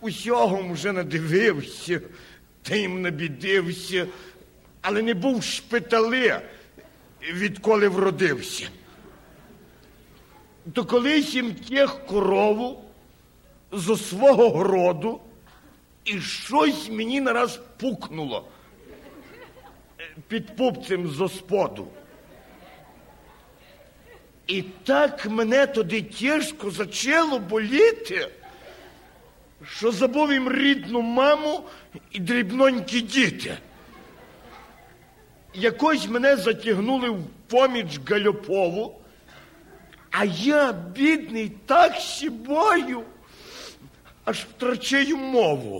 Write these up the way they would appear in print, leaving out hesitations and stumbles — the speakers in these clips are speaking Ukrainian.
Усього вже надивився, та їм набідився, але не був в шпиталі, відколи вродився. То колись їм тяг корову зо свого городу, і щось мені нараз пукнуло під пупцем зо споду. І так мене тоді тяжко зачало боліти, що забув їм рідну маму і дрібнонькі діти. Якось мене затягнули в поміч Гальопову, а я, бідний, так сібою, аж втрачаю мову.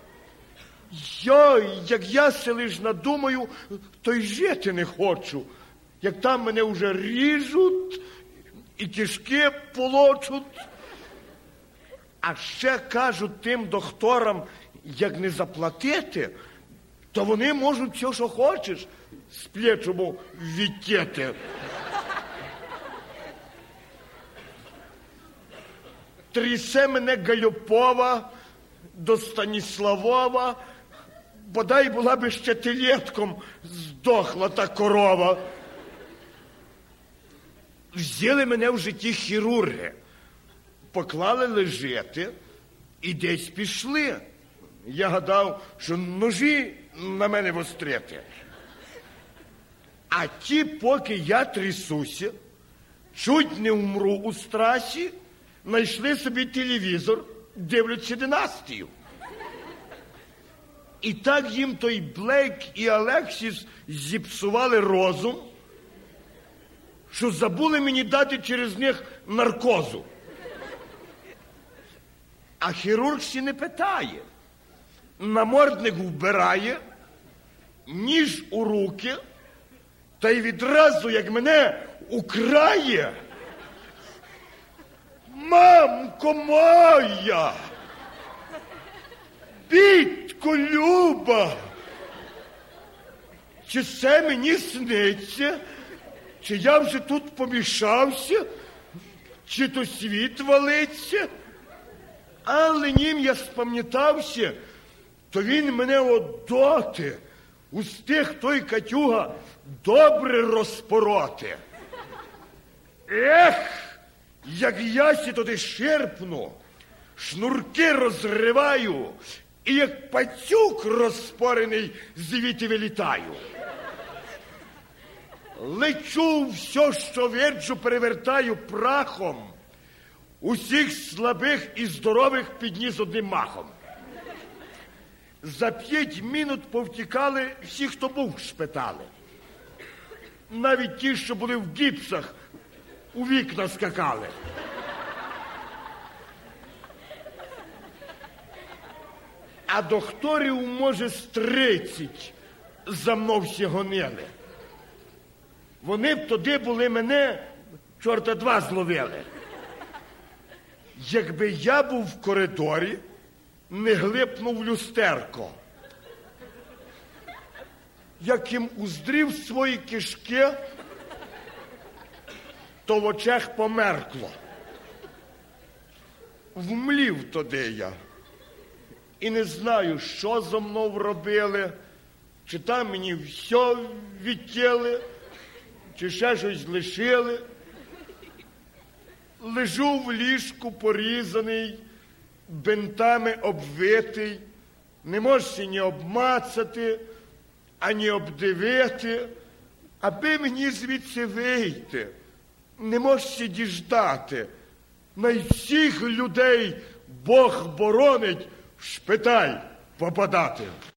Як я се лиш надумаю, то й жити не хочу. Як там мене вже ріжуть і кишки полочуть. А ще кажуть тим докторам, як не заплатити, то вони можуть все, що хочеш, з плечому відтєти. Трясе мене Гальопова до Станіславова, бодай була би ще телетком здохла та корова. Взяли мене в житті хірурги, поклали лежати і десь пішли. Я гадав, що ножі на мене вострити. А ті, поки я трясуся, чуть не вмру у страсі, знайшли собі телевізор, дивляться «Династію». І так їм той Блейк і Алексіс зіпсували розум, що забули мені дати через них наркозу. А хірург ще не питає. Намордник вбирає, ніж у руки, та й відразу, як мене украє. Мамко моя! Бідко люба! Чи це мені сниться? Чи я вже тут помішався? Чи то світ валиться? Але нім я спам'ятався, то він мене одоти устиг той Катюга добре розпороти. Ех, як я сі туди ширпну, шнурки розриваю, і як пацюк розпорений звідти вилітаю. Лечу, все, що виджу, перевертаю прахом. Усіх слабих і здорових підніс одним махом. За 5 минут повтікали всі, хто був в шпиталі. Навіть ті, що були в гіпсах, у вікна скакали. А докторів, може, з 30 за мною всі гонили. Вони б тоді були мене, чорта два зловили. Якби я був в коридорі, не глипнув в люстерко. Як їм уздрів свої кишки, то в очах померкло. Вмлів тоді я. І не знаю, що зо мною робили, чи там мені все відтєли, чи ще щось лишили. Лежу в ліжку порізаний, бинтами обвитий, не можеш ні обмацати, ані обдивити, аби мені звідси вийти. Не можеш діждати. На всіх людей Бог боронить в шпиталь попадати.